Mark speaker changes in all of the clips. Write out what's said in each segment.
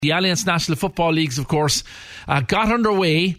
Speaker 1: The Alliance National Football Leagues, of course, got underway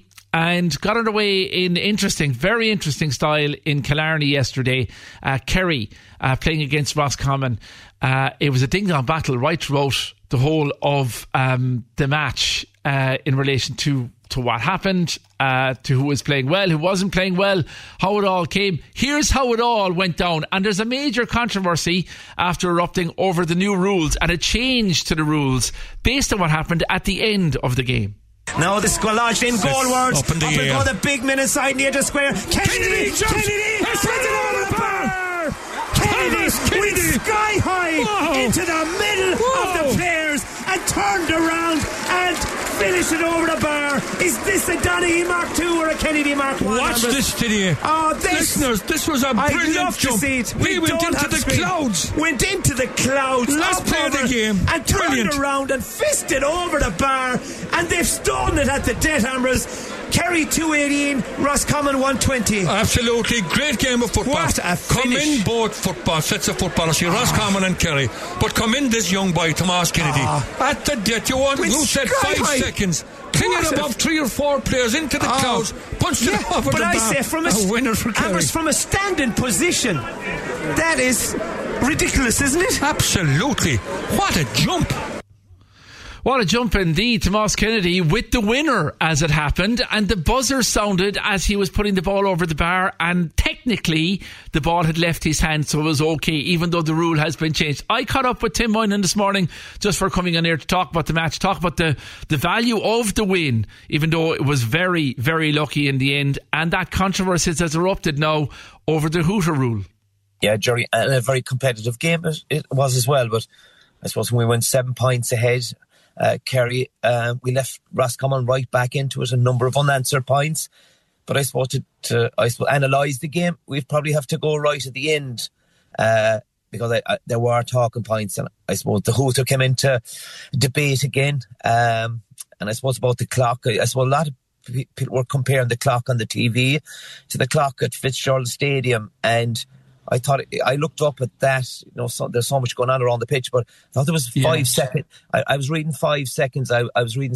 Speaker 1: in interesting, very interesting style in Killarney yesterday. Kerry playing against Roscommon. It was a ding-dong battle right throughout the whole of the match in relation to what happened, to who was playing well, who wasn't playing well, how it all came. Here's how it all went down. And there's a major controversy after erupting over the new rules and a change to the rules based on what happened at the end of the game.
Speaker 2: Now the squelched in goalwards.
Speaker 3: Up in the air.
Speaker 2: Go the big man inside near the square. Kennedy sends it over the bar. Kennedy went sky high into the middle of the players and turned around and finished it over the bar. Is this a Donaghy Mark II or a Kennedy Mark I?
Speaker 3: Watch this today. Listeners, this was a brilliant jump. We went into the clouds.
Speaker 2: Went into the clouds.
Speaker 3: Let's play the game.
Speaker 2: And turned around and fisted over the bar. And they've stolen it at the Death Hammers. Kerry 218, Roscommon 120.
Speaker 3: Absolutely, great game of football.
Speaker 2: What a finish.
Speaker 3: Come in both sets of footballers here, Roscommon and Kerry. But come in this young boy, Tomas Kennedy. At the death, you said 5 seconds. Clean it above 3 or 4 players into the clouds. Punched it over the bar.
Speaker 2: But I say from from a standing position, that is ridiculous, isn't it?
Speaker 3: Absolutely. What a jump.
Speaker 1: What a jump indeed. Tomas Kennedy with the winner as it happened, and the buzzer sounded as he was putting the ball over the bar, and technically the ball had left his hand, so it was okay, even though the rule has been changed. I caught up with Tim Moynihan this morning just for coming on here to talk about the match, talk about the value of the win, even though it was very, very lucky in the end, and that controversy has erupted now over the hooter rule.
Speaker 4: Yeah, Jerry, and a very competitive game it was as well, but I suppose when we went 7 points ahead, Kerry, we left Roscommon right back into it, a number of unanswered points. But I suppose to analyse the game, we'd probably have to go right at the end, because there were talking points, and I suppose the hooter came into debate again. And I suppose about the clock, I suppose a lot of people were comparing the clock on the TV to the clock at Fitzgerald Stadium, and I looked up at that, there's so much going on around the pitch, but I thought there was 5 seconds. I was reading 5 seconds. I was reading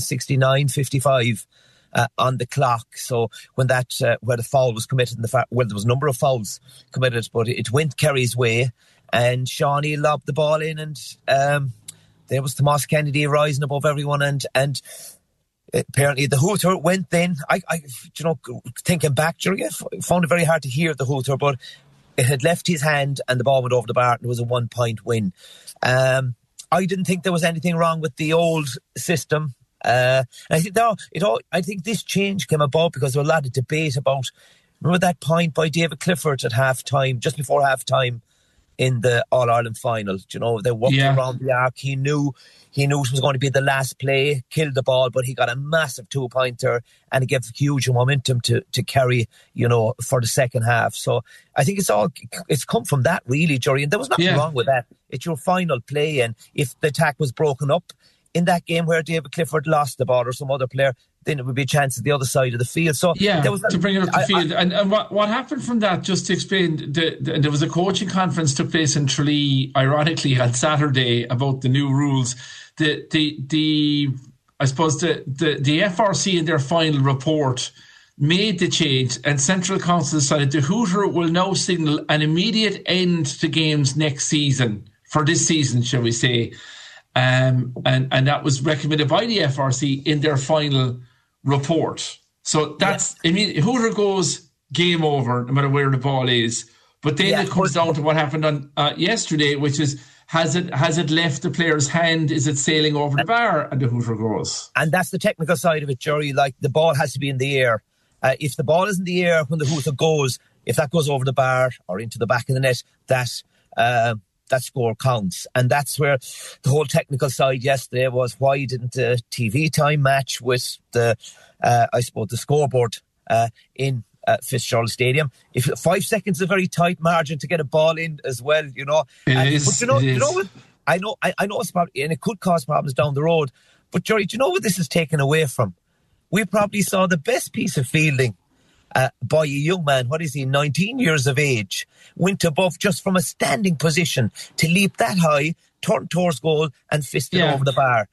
Speaker 4: 69:55 on the clock. So when where the foul was committed, there was a number of fouls committed, but it went Kerry's way, and Shawnee lobbed the ball in, and there was Tomas Kennedy rising above everyone, and apparently the hooter went then. I thinking back, Jerry, I found it very hard to hear the hooter, but it had left his hand and the ball went over the bar, and it was a 1 point win. I didn't think there was anything wrong with the old system. I think this change came about because there was a lot of debate about, remember that point by David Clifford at half-time, just before half-time in the All-Ireland final. They walked around the arc. He knew it was going to be the last play, killed the ball, but he got a massive 2-pointer, and it gave huge momentum to Kerry, for the second half. So I think it's come from that, really, Jerry, and there was nothing wrong with that. It's your final play, and if the attack was broken up in that game where David Clifford lost the ball or some other player, then it would be a chance at the other side of the field. So
Speaker 1: to bring it up the field. And what happened from that, just to explain, there was a coaching conference took place in Tralee, ironically, on Saturday about the new rules. I suppose the FRC in their final report made the change, and Central Council decided the hooter will now signal an immediate end to games next season, for this season, shall we say. And that was recommended by the FRC in their final report. So that's hooter goes, game over, no matter where the ball is. But then it comes down to what happened on yesterday, which is, has it left the player's hand? Is it sailing over the bar? And the hooter goes. And
Speaker 4: that's the technical side of it, Jerry. Like, the ball has to be in the air. If the ball is in the air when the hooter goes, if that goes over the bar or into the back of the net, that score counts. And that's where the whole technical side yesterday was, why didn't the TV time match with the scoreboard in Fitzgerald Stadium? If 5 seconds is a very tight margin to get a ball in as well, It is. But you know what? I know it's probably, and it could cause problems down the road. But Jerry, do you know what this is taken away from? We probably saw the best piece of fielding by a young man, 19 years of age, went above just from a standing position to leap that high, turn towards goal and fist it over the bar.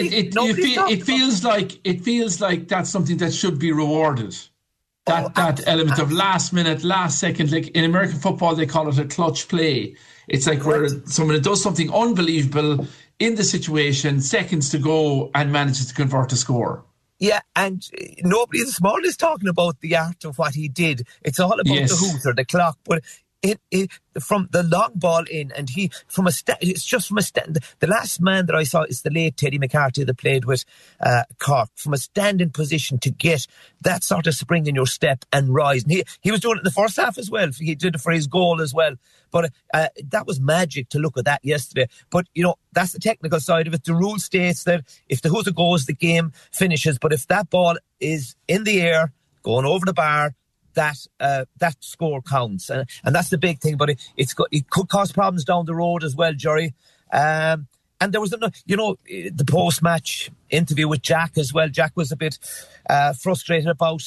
Speaker 5: It feels like that's something that should be rewarded. That element of last minute, last second, like in American football they call it a clutch play. It's like where someone does something unbelievable in the situation, seconds to go, and manages to convert a score.
Speaker 4: Yeah, and nobody this morning is talking about the art of what he did. It's all about the hooter, the clock, but it from the long ball in, and he it's just from a stand. The last man that I saw is the late Teddy McCarthy that played with Cork, from a standing position to get that sort of spring in your step and rise. And he was doing it in the first half as well. He did it for his goal as well. But that was magic to look at that yesterday. But, that's the technical side of it. The rule states that if the hooter goes, the game finishes. But if that ball is in the air, going over the bar, that score counts. And that's the big thing. But it could cause problems down the road as well, Jerry. And there was, the post-match interview with Jack as well. Jack was a bit frustrated about,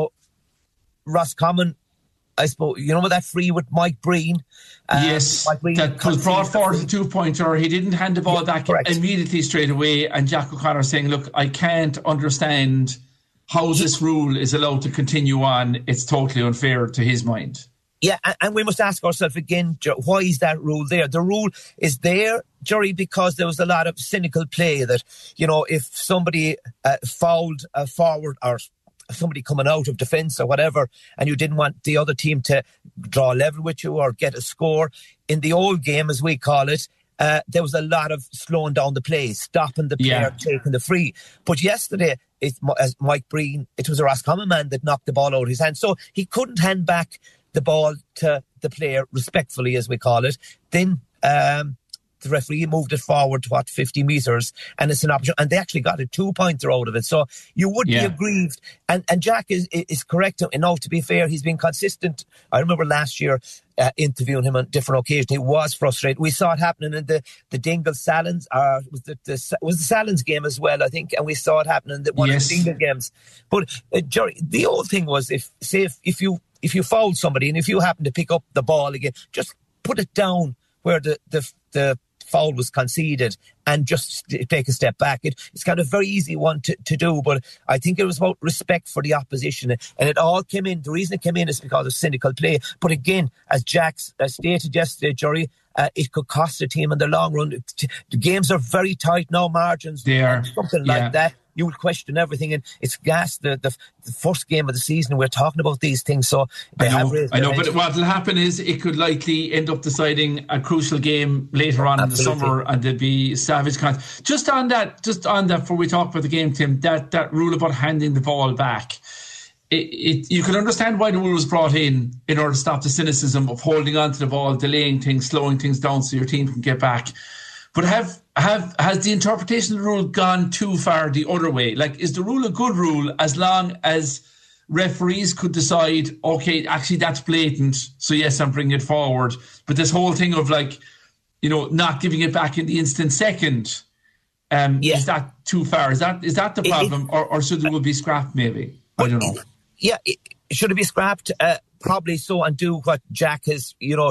Speaker 4: Roscommon. I suppose, with that free with Mike Breen.
Speaker 5: Mike Breen that was brought forward a 2-pointer. He didn't hand the ball back immediately straight away. And Jack O'Connor saying, look, I can't understand how this rule is allowed to continue on. It's totally unfair to his mind.
Speaker 4: Yeah, and we must ask ourselves again, why is that rule there? The rule is there, Jerry, because there was a lot of cynical play that, if somebody fouled a forward or somebody coming out of defence or whatever, and you didn't want the other team to draw level with you or get a score, in the old game, as we call it, there was a lot of slowing down the play, stopping the player, taking the free. But yesterday, as Mike Breen, it was a Roscommon man that knocked the ball out of his hand. So he couldn't hand back the ball to the player respectfully, as we call it. Then the referee moved it forward to 50 metres, and it's an opportunity, and they actually got a 2-pointer out of it. So you would be aggrieved, and Jack is correct. And now, to be fair, he's been consistent. I remember last year interviewing him on different occasions. He was frustrated. We saw it happening in the Dingle Salins, was the Salins game as well, I think, and we saw it happening in one of the Dingle games. But Jerry, the old thing was, if you fouled somebody and if you happen to pick up the ball again, just put it down where the foul was conceded and just take a step back. It's kind of a very easy one to do, but I think it was about respect for the opposition, and it all came in. The reason it came in is because of cynical play. But again, as Jack stated yesterday, Jerry, it could cost the team in the long run. The games are very tight now, margins.
Speaker 5: They are.
Speaker 4: Something like that, you would question everything. And it's gas, the first game of the season, we're talking about these things. So I know,
Speaker 5: but what will happen is it could likely end up deciding a crucial game later on in the summer, and there'll be savage contact. Just on that, before we talk about the game, Tim, that rule about handing the ball back. You can understand why the rule was brought in order to stop the cynicism of holding on to the ball, delaying things, slowing things down so your team can get back. But has the interpretation of the rule gone too far the other way? Like, is the rule a good rule as long as referees could decide, okay, actually that's blatant, so yes, I'm bringing it forward. But this whole thing of not giving it back in the instant second, is that too far? Is that the problem, or should the rule be scrapped maybe? I don't know.
Speaker 4: Yeah, should it be scrapped? Probably so, and do what Jack has,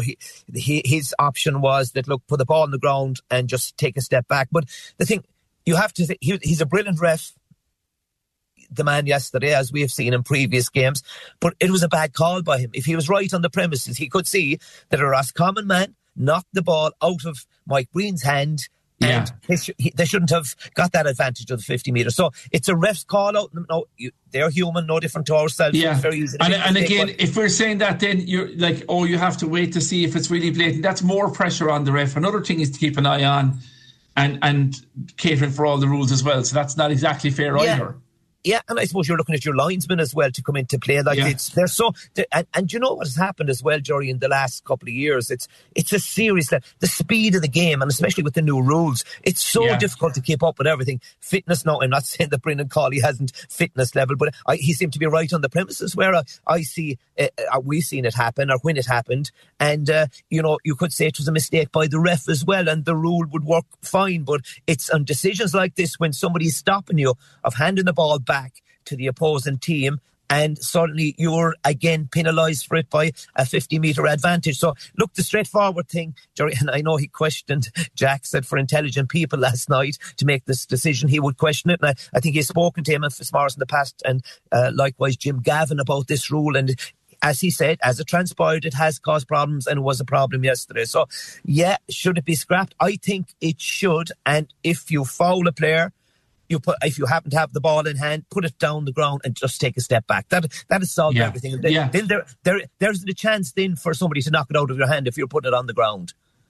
Speaker 4: his option was that, look, put the ball on the ground and just take a step back. But the thing, you have to say, he's a brilliant ref, the man yesterday, as we have seen in previous games, but it was a bad call by him. If he was right on the premises, he could see that a Roscommon man knocked the ball out of Mike Breen's hand. And they shouldn't have got that advantage of the 50 metres. So it's a ref's call out. No, they're human, no different to ourselves.
Speaker 5: Yeah.
Speaker 4: It's very easy
Speaker 5: and again, if we're saying that, then you're like, you have to wait to see if it's really blatant. That's more pressure on the ref. Another thing is to keep an eye on and catering for all the rules as well. So that's not exactly fair either.
Speaker 4: Yeah, and I suppose you're looking at your linesmen as well to come into play. They're so, and you know what has happened as well, Jerry, in the last couple of years? It's a serious, the speed of the game, and especially with the new rules, it's so difficult to keep up with everything. Fitness, no, I'm not saying that Brendan Cawley hasn't fitness level, but he seemed to be right on the premises where I see we've seen it happen, or when it happened, and you could say it was a mistake by the ref as well, and the rule would work fine. But it's on decisions like this when somebody's stopping you of handing the ball back to the opposing team, and suddenly you're again penalised for it by a 50-metre advantage. So, look, the straightforward thing, Jerry, and I know he questioned, Jack said for intelligent people last night to make this decision, he would question it. And I think he's spoken to him and Fitzmaurice in the past, and likewise Jim Gavin about this rule. And as he said, as it transpired, it has caused problems and it was a problem yesterday. So, yeah, should it be scrapped? I think it should. And if you foul a player, if you happen to have the ball in hand, put it down the ground and just take a step back. That has solved everything. Then there's the chance then for somebody to knock it out of your hand if you put it on the ground.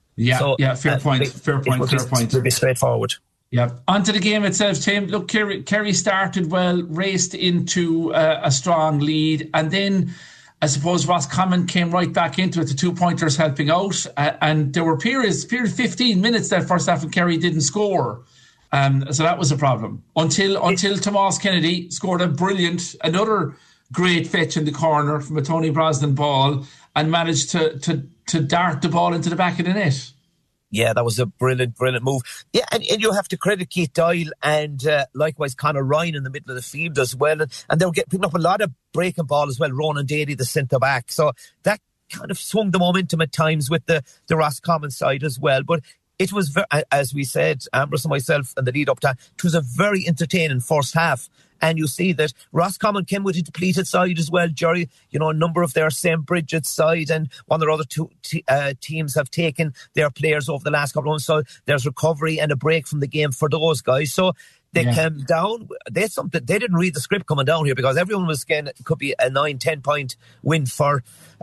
Speaker 5: Fair point.
Speaker 4: It would be straightforward.
Speaker 5: Yeah. On to the game itself, Tim. Look, Kerry started well, raced into a strong lead, and then I suppose Roscommon came right back into it, the 2-pointers helping out, and there were periods 15 minutes that first half and Kerry didn't score. So that was a problem until Tomas Kennedy scored another great fetch in the corner from a Tony Brosnan ball and managed to dart the ball into the back of the net.
Speaker 4: Yeah, that was a brilliant move. Yeah, and you have to credit Keith Doyle and likewise Conor Ryan in the middle of the field as well. And they were picking up a lot of breaking ball as well, Ronan Daly, the centre-back. So that kind of swung the momentum at times with the Roscommon side as well. But it was, as we said, Ambrose and myself, and the lead up to it was a very entertaining first half. And you see that Roscommon came with a depleted side as well, Jerry. You know, a number of their St. Bridget's side and one of their other two teams have taken their players over the last couple of months. So there's recovery and a break from the game for those guys. So they came down. They didn't read the script coming down here because everyone was saying it could be a 9-10 point win for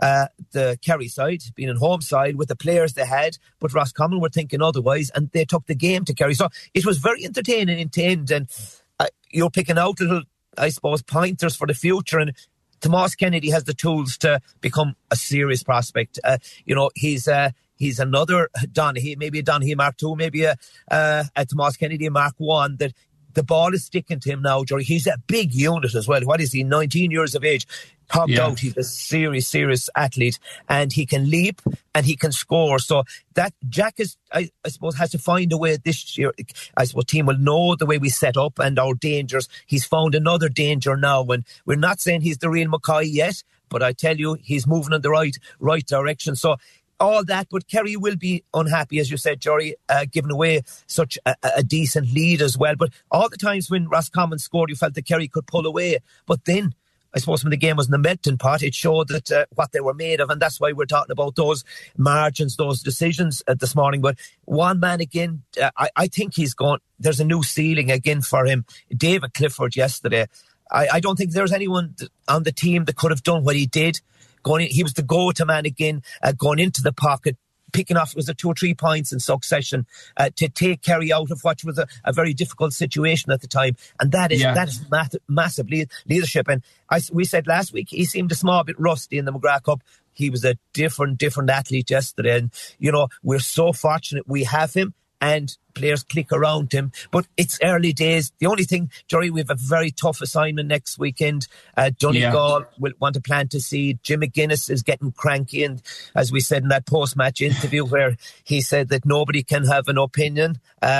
Speaker 4: the Kerry side, being in home side with the players they had. But Roscommon were thinking otherwise and they took the game to Kerry. So it was very entertaining in the end. And you're picking out little, I suppose, pointers for the future. And Tomas Kennedy has the tools to become a serious prospect. He's another Donaghy, maybe a Donaghy Mark II, maybe a Tomas Kennedy Mark I, that the ball is sticking to him now, Jerry. He's a big unit as well. What is he, 19 years of age? Hopped out. He's a serious athlete and he can leap and he can score. So that Jack is, I suppose, has to find a way this year. I suppose team will know the way we set up and our dangers. He's found another danger now, and we're not saying he's the real McCoy yet, but I tell you, he's moving in the right direction. So all that, but Kerry will be unhappy, as you said, Jerry, giving away such a decent lead as well. But all the times when Roscommon scored, you felt that Kerry could pull away. But then, I suppose when the game was in the melting pot, it showed that what they were made of, and that's why we're talking about those margins, those decisions this morning. But one man again, I think he's gone. There's a new ceiling again for him. David Clifford yesterday. I don't think there's anyone on the team that could have done what he did. He was the go-to man again, going into the pocket, picking off, was it 2 or 3 points in succession to take Kerry out of what was a very difficult situation at the time. And that is massive leadership. And we said last week, he seemed a small bit rusty in the McGrath Cup. He was a different athlete yesterday. And, we're so fortunate we have him and players click around him. But it's early days. The only thing, Jerry, we have a very tough assignment next weekend. Donegal will want to plant a seed. Jim McGuinness is getting cranky. And as we said in that post-match interview where he said that nobody can have an opinions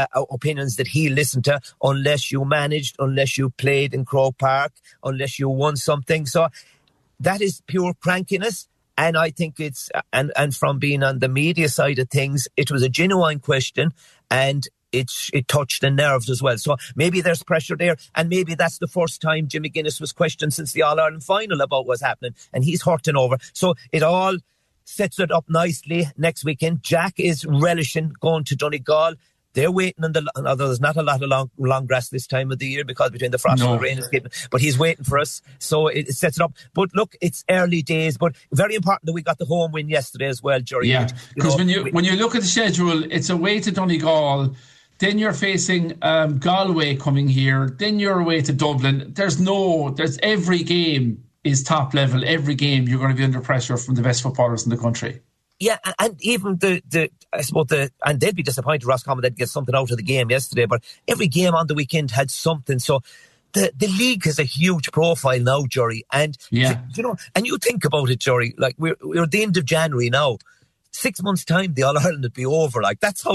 Speaker 4: that he listened to unless you managed, unless you played in Croke Park, unless you won something. So that is pure crankiness. And I think it's, and from being on the media side of things, it was a genuine question and it touched the nerves as well. So maybe there's pressure there, and maybe that's the first time Jim McGuinness was questioned since the All-Ireland final about what's happening, and he's hurting over. So it all sets it up nicely next weekend. Jack is relishing going to Donegal. They're waiting although there's not a lot of long grass this time of the year because between the frost and the rain is getting, but he's waiting for us. So it sets it up. But look, it's early days, but very important that we got the home win yesterday as well, Jerry.
Speaker 5: Yeah, because when you look at the schedule, it's away to Donegal, then you're facing Galway coming here, then you're away to Dublin. There's every game is top level. Every game you're going to be under pressure from the best footballers in the country.
Speaker 4: Yeah, and even I suppose and they'd be disappointed, Roscommon, they'd get something out of the game yesterday, but every game on the weekend had something. So the league has a huge profile now, Jerry. And, and you think about it, Jerry, like we're at the end of January now. 6 months' time, the All-Ireland would be over. Like, that's how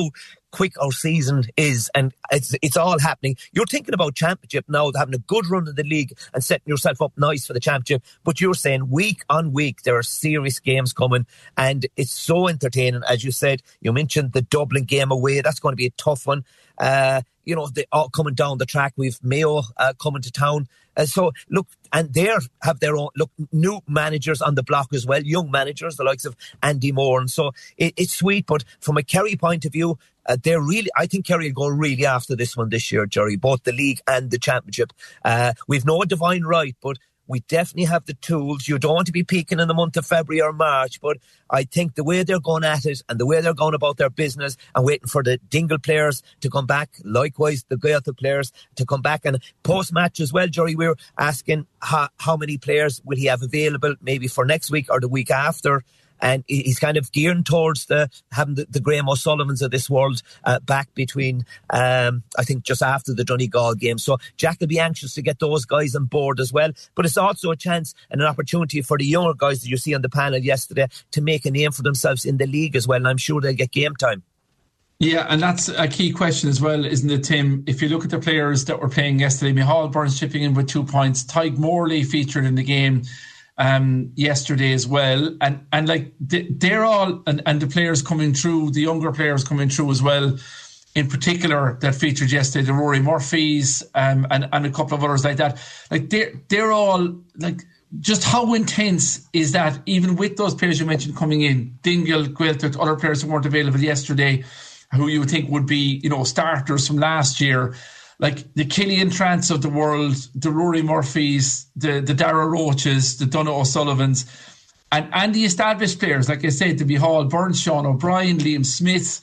Speaker 4: quick our season is, and it's all happening. You're thinking about championship now, having a good run in the league and setting yourself up nice for the championship, but you're saying week on week there are serious games coming, and it's so entertaining. As you said, you mentioned the Dublin game away, that's going to be a tough one. They all coming down the track. We've Mayo coming to town. So, look, and they have their own, new managers on the block as well, young managers, the likes of Andy Moore. And so it's sweet, but from a Kerry point of view, I think Kerry will go really after this one this year, Jerry, both the league and the championship. We've no divine right, but we definitely have the tools. You don't want to be peaking in the month of February or March, but I think the way they're going at it and the way they're going about their business and waiting for the Dingle players to come back, likewise the Gaeltacht players to come back, and post-match as well, Jerry, we were asking how many players will he have available maybe for next week or the week after. And he's kind of gearing towards having the Graham O'Sullivans of this world back between, I think, just after the Donegal game. So Jack will be anxious to get those guys on board as well. But it's also a chance and an opportunity for the younger guys that you see on the panel yesterday to make a name for themselves in the league as well. And I'm sure they'll get game time.
Speaker 5: Yeah, and that's a key question as well, isn't it, Tim? If you look at the players that were playing yesterday, Michal Burns chipping in with 2 points, Tyg Morley featured in the game yesterday as well, and like they're all and the players coming through, the younger players coming through as well, in particular that featured yesterday, the Rory Murphys and a couple of others like that. Like they're all like, just how intense is that? Even with those players you mentioned coming in, Dingle, Gaeltacht, other players who weren't available yesterday, who you would think would be starters from last year. Like the Killian Trants of the world, the Rory Murphys, the Dara Roaches, the Donogh O'Sullivans, and the established players, like I said, the Michal Burns, Sean O'Brien, Liam Smith.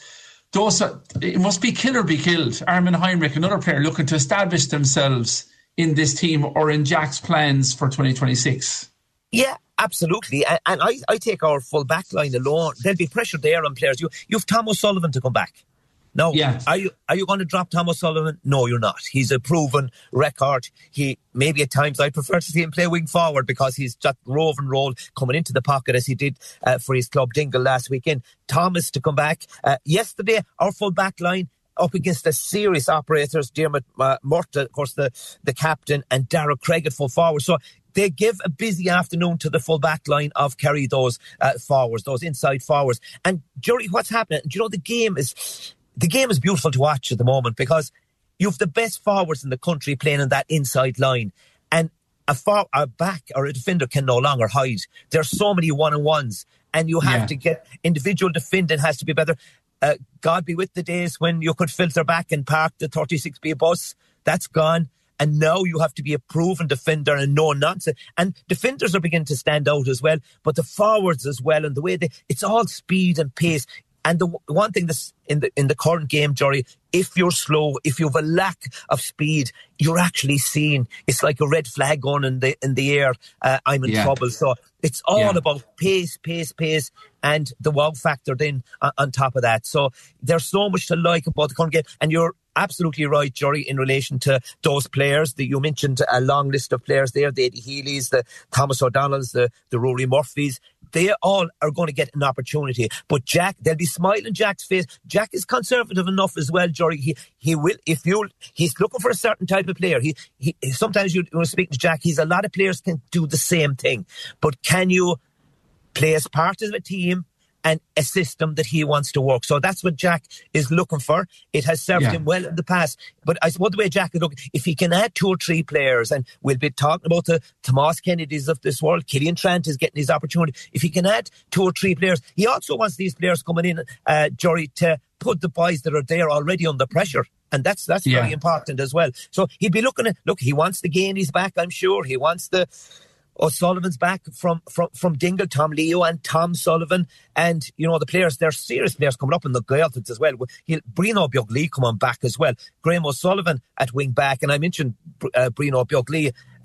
Speaker 5: It must be kill or be killed. Armin Heinrich, another player looking to establish themselves in this team or in Jack's plans for 2026.
Speaker 4: Yeah, absolutely. And I take our full back line alone. There'll be pressure there on players. You've Tom O'Sullivan to come back. No, yeah. Are you going to drop Tom O'Sullivan? No, you're not. He's a proven record. Maybe at times I prefer to see him play wing forward because he's just roving role coming into the pocket as he did for his club Dingle last weekend. Thomas to come back. Yesterday, our full back line up against the serious operators, Dermot Murta, of course, the captain, and Darragh Craig at full forward. So they give a busy afternoon to the full back line of Kerry, those forwards, those inside forwards. And Jerry, what's happening? Do you know, the game is beautiful to watch at the moment because you've the best forwards in the country playing in that inside line, and a back or a defender can no longer hide. There's so many one-on-ones, and you have to get individual defending has to be better. God be with the days when you could filter back and park the 36B bus. That's gone. And now you have to be a proven defender and no nonsense. And defenders are beginning to stand out as well, but the forwards as well, and the way it's all speed and pace. And the one thing that's in the current game, Jory, if you're slow, if you have a lack of speed, you're actually seen. It's like a red flag going in the air. I'm in trouble. So it's all about pace, and the wow factor then on top of that. So there's so much to like about the current game. And you're absolutely right, Jory, in relation to those players that you mentioned, a long list of players there, the Eddie Healy's, the Thomas O'Donnell's, the Rory Murphys. They all are going to get an opportunity. But Jack, they'll be smiling Jack's face. Jack is conservative enough as well, Jory. He will, he's looking for a certain type of player. He sometimes you speak to Jack, a lot of players can do the same thing. But can you play as part of a team and a system that he wants to work? So that's what Jack is looking for. It has served him well in the past. But I suppose the way Jack is looking, if he can add 2 or 3 players, and we'll be talking about the Tomas Kennedys of this world, Killian Trant is getting his opportunity. If he can add 2 or 3 players, he also wants these players coming in, Jory, to put the boys that are there already under pressure. And that's very important as well. So he'd be he wants the Gainies back, I'm sure. He wants the O'Sullivan's back from Dingle, Tom Leo and Tom Sullivan. And, the players, there's serious players coming up in the Gaeltacht as well. Brino Beagley come on back as well. Graham O'Sullivan at wing back. And I mentioned Brino Beagley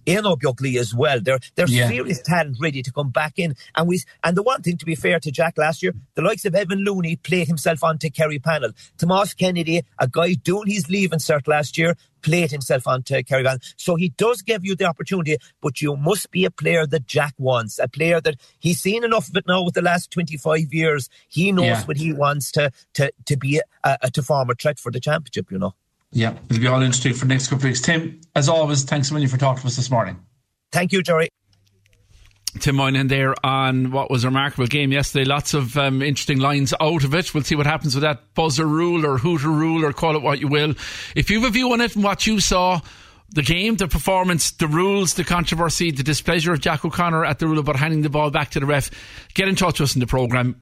Speaker 4: Éanna Beagley as well. They're serious talent ready to come back in. And the one thing, to be fair to Jack last year, the likes of Evan Looney played himself onto Kerry panel. Tomas Kennedy, a guy doing his leaving cert last year, played himself onto Kerry panel. So he does give you the opportunity, but you must be a player that Jack wants, a player that he's seen enough of it now with the last 25 years. He knows what he wants to be to form a threat for the championship, you know.
Speaker 5: Yeah, it'll be all interesting for the next couple of weeks. Tim, as always, thanks a million for talking to us this morning.
Speaker 4: Thank you, Jerry.
Speaker 1: Tim Moynihan there on what was a remarkable game yesterday. Lots of interesting lines out of it. We'll see what happens with that buzzer rule or hooter rule, or call it what you will. If you have a view on it and what you saw, the game, the performance, the rules, the controversy, the displeasure of Jack O'Connor at the rule about handing the ball back to the ref, get in touch with us in the programme.